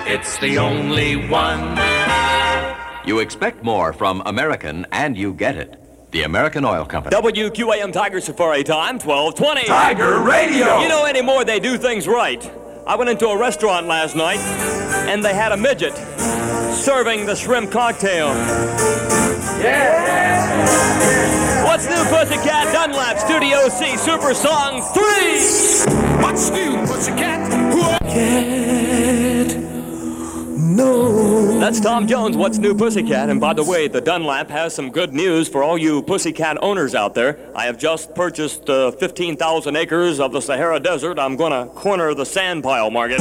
It's the only one. You expect more from American, and you get it. The American Oil Company. WQAM Tiger Safari time, 12:20. Tiger Radio. You know, anymore, they do things right. I went into a restaurant last night, and they had a midget serving the shrimp cocktail. Yeah! What's new, Pussycat? Dunlap, Studio C, Super Song 3! What's new, Pussycat? No. That's Tom Jones, What's New, Pussycat? And by the way, the Dunlap has some good news for all you Pussycat owners out there. I have just purchased 15,000 acres of the Sahara Desert. I'm going to corner the sand pile market.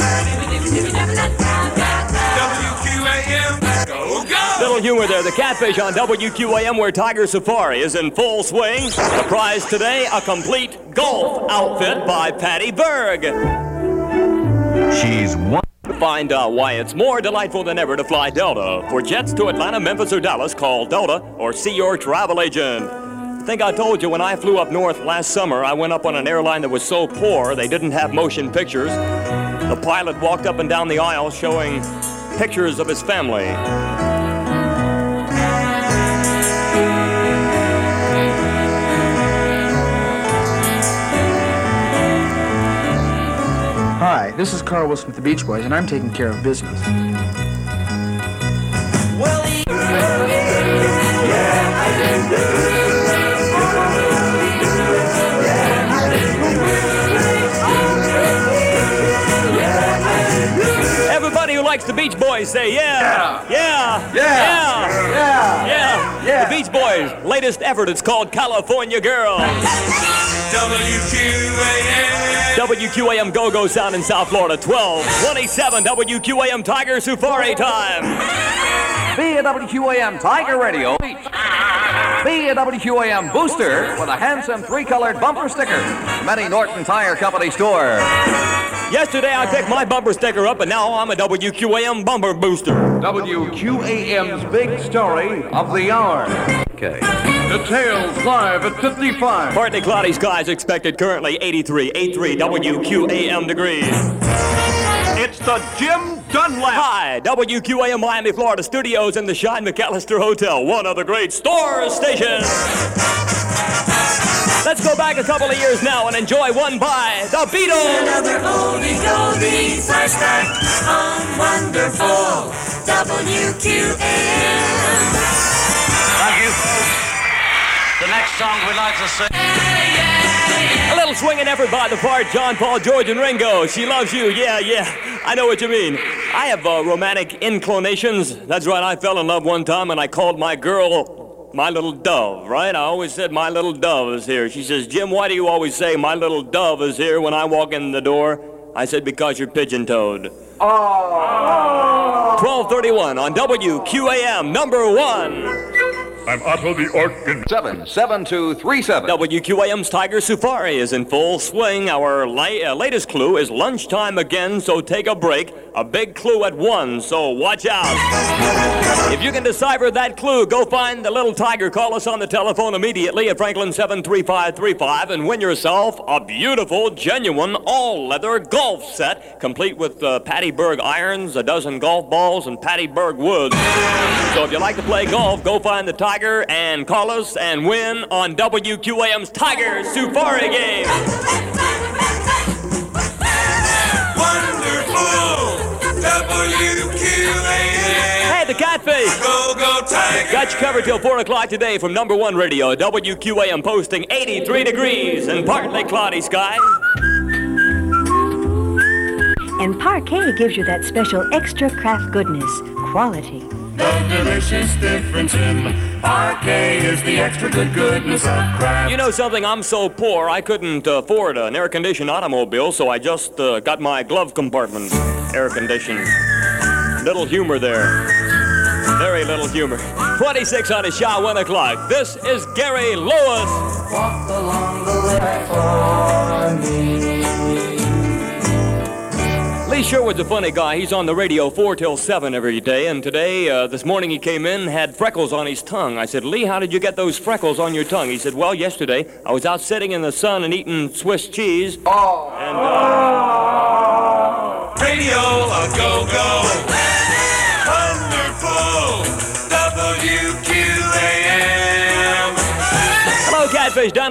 WQAM, go, go! Little humor there. The Catfish on WQAM, where Tiger Safari is in full swing. The prize today, a complete golf outfit by Patty Berg. She's one. Find out why it's more delightful than ever to fly Delta. For jets to Atlanta, Memphis, or Dallas, call Delta or see your travel agent. I think I told you when I flew up north last summer, I went up on an airline that was so poor they didn't have motion pictures. The pilot walked up and down the aisle showing pictures of his family. Hi, this is Carl Wilson with the Beach Boys, and I'm taking care of business. Everybody who likes the Beach Boys say yeah. Yeah. Yeah. Yeah. Yeah. Yeah. Yeah. The Beach Boys' latest effort, it's called California Girl. WQAM Go-Go Sound in South Florida, 12:27 WQAM Tiger Safari time. Be a WQAM Tiger Radio. Be a WQAM Booster with a handsome three-colored bumper sticker from any Norton Tire Company store. Yesterday I picked my bumper sticker up, and now I'm a WQAM bumper booster. WQAM's big story of the hour. Okay. Details live at 55. Partly cloudy skies expected, currently 83 WQAM degrees. It's the Jim Dunlap. Hi, WQAM Miami, Florida studios in the Shine McAllister Hotel, one of the great store stations. Let's go back a couple of years now and enjoy one by the Beatles. Another oldie goldie flashback on wonderful WQAM. Thank you. The next song we'd like to sing. A little swinging effort by the part, John, Paul, George, and Ringo. She loves you, yeah, I know what you mean. I have romantic inclinations. That's right, I fell in love one time and I called my girl my little dove, right? I always said my little dove is here. She says, Jim, why do you always say my little dove is here when I walk in the door? I said, because you're pigeon-toed. 12:31 on WQAM, number one. I'm Otto the Orkin. 77237. WQAM's Tiger Safari is in full swing. Our latest clue is lunchtime again, so take a break. A big clue at 1, so watch out. If you can decipher that clue, go find the little tiger. Call us on the telephone immediately at Franklin 73535 and win yourself a beautiful, genuine, all-leather golf set, complete with Patty Berg irons, a dozen golf balls, and Patty Berg woods. So if you like to play golf, go find the Tiger and call us and win on WQAM's Tiger Safari game. Wonderful WQAM. Hey, the Catfish. Go, go, Tiger. Got you covered till 4 o'clock today from number one radio. WQAM posting 83 degrees and partly cloudy skies. And Parquet gives you that special extra craft goodness, quality. The delicious difference in Parquet is the extra good goodness of craft. You know something? I'm so poor I couldn't afford an air-conditioned automobile, so I just got my glove compartment air-conditioned. Little humor there. Very little humor. 26 on the shot, 1 o'clock. This is Gary Lewis. Walk along the way for me. Lee Sherwood's a funny guy. He's on the radio 4 till 7 every day, and today, this morning he came in, had freckles on his tongue. I said, Lee, how did you get those freckles on your tongue? He said, well, yesterday I was out sitting in the sun and eating Swiss cheese. Radio, a go-go.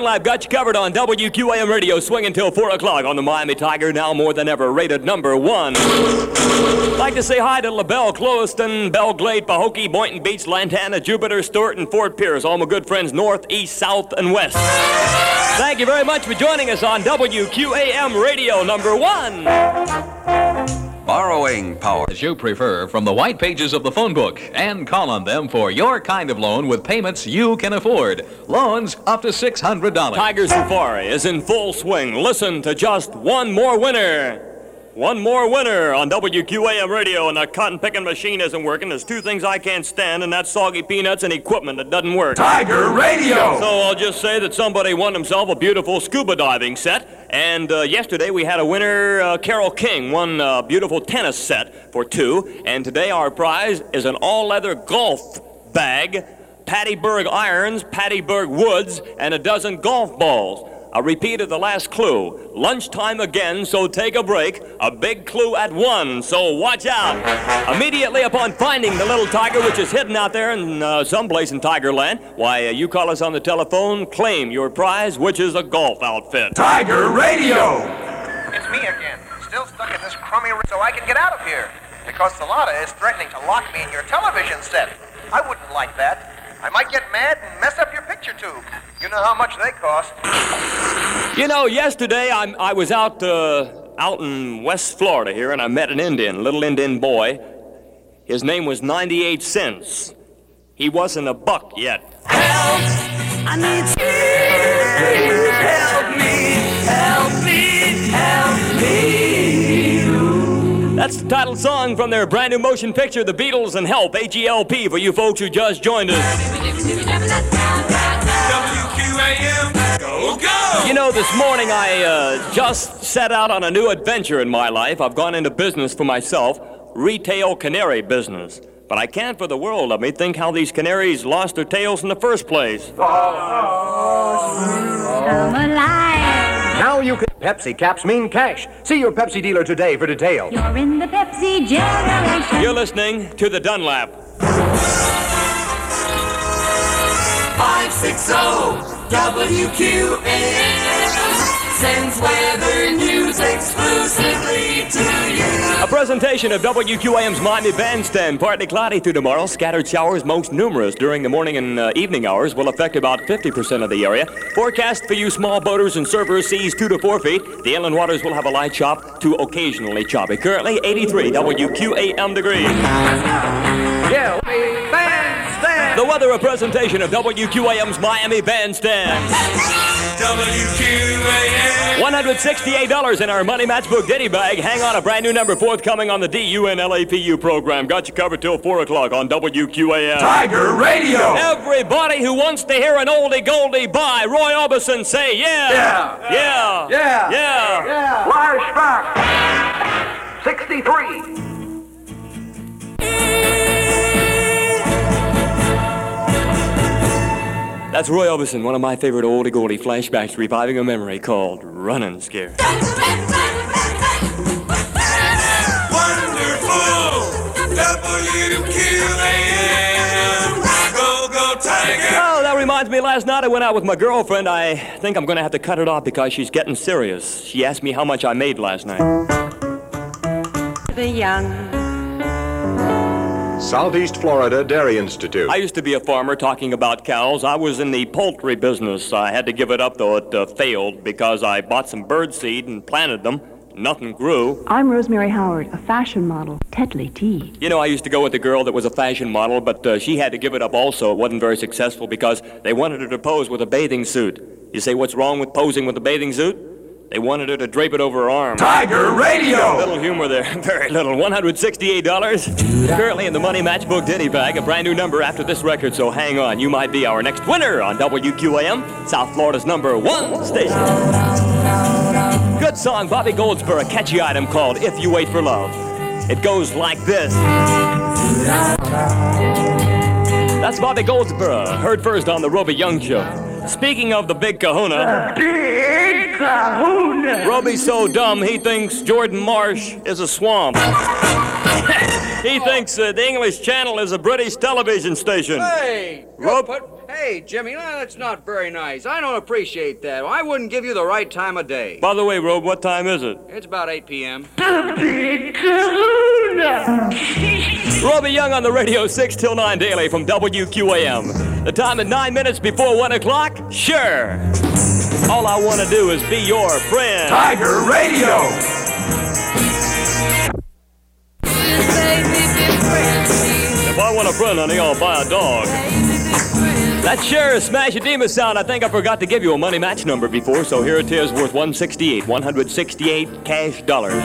Dunlap got you covered on WQAM radio, swinging till 4 o'clock on the Miami Tiger, now more than ever rated number 1. I'd like to say hi to LaBelle, Clowiston, Belglade, Pahokee, Boynton Beach, Lantana, Jupiter, Stewart, and Fort Pierce, all my good friends north, east, south, and west. Thank you very much for joining us on WQAM radio number 1. Borrowing power, as you prefer, from the white pages of the phone book, and call on them for your kind of loan with payments you can afford. Loans up to $600. Tiger Safari is in full swing. Listen to just one more winner. One more winner on WQAM radio, and the cotton picking machine isn't working. There's two things I can't stand, and that's soggy peanuts and equipment that doesn't work. Tiger Radio! So I'll just say that somebody won himself a beautiful scuba diving set, and yesterday we had a winner, Carol King, won a beautiful tennis set for 2, and today our prize is an all-leather golf bag, Patty Berg irons, Patty Berg woods, and a dozen golf balls. A repeat of the last clue. Lunchtime again, so take a break. A big clue at 1, so watch out. Immediately upon finding the little tiger, which is hidden out there in someplace in Tigerland, why, you call us on the telephone, claim your prize, which is a golf outfit. Tiger Radio! It's me again, still stuck in this crummy room so I can get out of here. Because Salada is threatening to lock me in your television set. I wouldn't like that. I might get mad and mess up your picture tube. You know how much they cost. You know, yesterday I was out in West Florida here, and I met an Indian, little Indian boy. His name was 98 cents. He wasn't a buck yet. Help! I need you. Help me! Help me! That's the title song from their brand new motion picture, The Beatles and Help, H-E-L-P, for you folks who just joined us. WQAM, go, go! You know, this morning I just set out on a new adventure in my life. I've gone into business for myself, retail canary business. But I can't for the world of me think how these canaries lost their tails in the first place. Come alive. Now you can... Pepsi caps mean cash. See your Pepsi dealer today for details. You're in the Pepsi generation. You're listening to the Dunlap. 560 WQAM sends weather news exclusively to you. A presentation of WQAM's Miami Bandstand. Partly cloudy through tomorrow. Scattered showers, most numerous during the morning and evening hours, will affect about 50% of the area. Forecast for you small boaters and surfers, seas 2 to 4 feet. The inland waters will have a light chop to occasionally choppy. Currently 83 WQAM degrees. Yeah, Bandstand! The weather, a presentation of WQAM's Miami Bandstand. WQAM. $168 in our Money Matchbook Ditty Bag. Hang on, a brand new number forthcoming on the DUNLAPU program. Got you covered till 4 o'clock on WQAM. Tiger Radio! Everybody who wants to hear an oldie goldie by Roy Orbison say yeah. Yeah. Yeah. Yeah. Yeah. Yeah. Flashback! 63. That's Roy Orbison, one of my favorite oldie goldie flashbacks reviving a memory called Runnin' Scared. Wonderful! WQAM. Go, go, Tiger! Oh, that reminds me, last night I went out with my girlfriend. I think I'm going to have to cut it off because she's getting serious. She asked me how much I made last night. The young. Southeast Florida Dairy Institute. I used to be a farmer talking about cows. I was in the poultry business. I had to give it up, though it failed, because I bought some bird seed and planted them. Nothing grew. I'm Rosemary Howard, a fashion model, Tetley Tea. You know, I used to go with a girl that was a fashion model, but she had to give it up also. It wasn't very successful because they wanted her to pose with a bathing suit. You say, what's wrong with posing with a bathing suit? They wanted her to drape it over her arm. Tiger Radio! Little humor there, very little. $168. Currently in the Money Matchbook Ditty Bag, a brand new number after this record, so hang on. You might be our next winner on WQAM, South Florida's #1 station. Good song, Bobby Goldsboro, a catchy item called If You Wait for Love. It goes like this. That's Bobby Goldsboro, heard first on the Roby Young Show. Speaking of the Big Kahuna. Big Kahuna! Roby's so dumb he thinks Jordan Marsh is a swamp. He thinks the English Channel is a British television station. Hey! Rope. Hey, Jimmy, that's not very nice. I don't appreciate that. I wouldn't give you the right time of day. By the way, Robe, what time is it? It's about 8 p.m. Robbie Young on the radio 6 till 9 daily from WQAM. The time at 9 minutes before 1 o'clock? Sure. All I want to do is be your friend. Tiger Radio. If I want a friend, honey, I'll buy a dog. That sure Smash Edema sound. I think I forgot to give you a money match number before, so here it is, worth 168 cash dollars.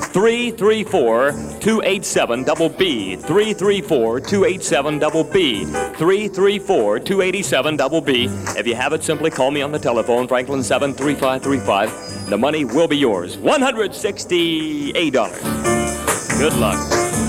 334-287-double-B. 334-287-double-B. 334-287-double-B. If you have it, simply call me on the telephone, Franklin 73535. The money will be yours. $168. Good luck.